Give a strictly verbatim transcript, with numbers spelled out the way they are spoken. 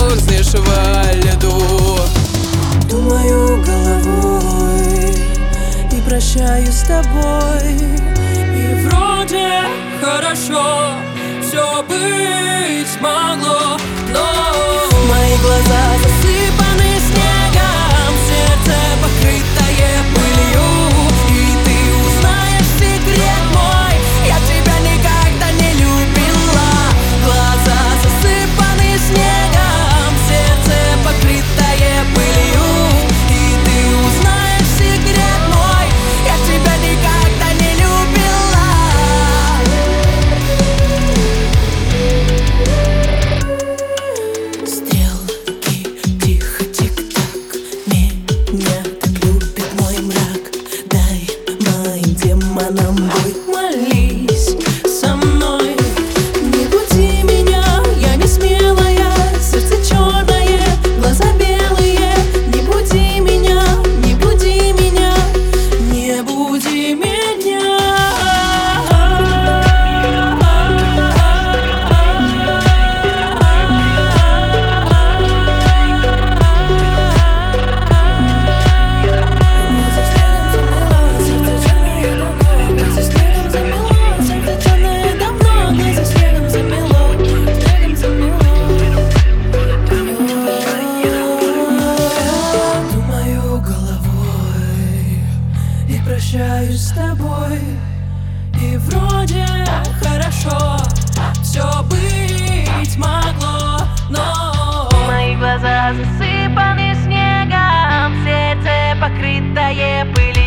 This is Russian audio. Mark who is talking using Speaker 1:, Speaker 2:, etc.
Speaker 1: замерзнешь во льду.
Speaker 2: Думаю головой и прощаюсь с тобой.
Speaker 3: И вроде хорошо все быть могло, но
Speaker 2: мои глаза засыпаны снегом, сердце покрытое пылью. И ты узнаешь секрет мой, я тебя никогда не любила. Глаза засыпаны снегом, сердце покрытое пылью. И ты узнаешь секрет мой, я тебя никогда не любила. Стрелки тихо тик-так, меня так любит мой мрак. Дай моим демонам бой, молись со мной. Не буди меня, я не смелая, сердце черное, глаза белые. Не буди меня, не буди меня, не буди меня. Думаю головой и прощаюсь с тобой. И вроде хорошо все быть могло, но мои глаза засыпаны снегом, сердце покрытое пылью.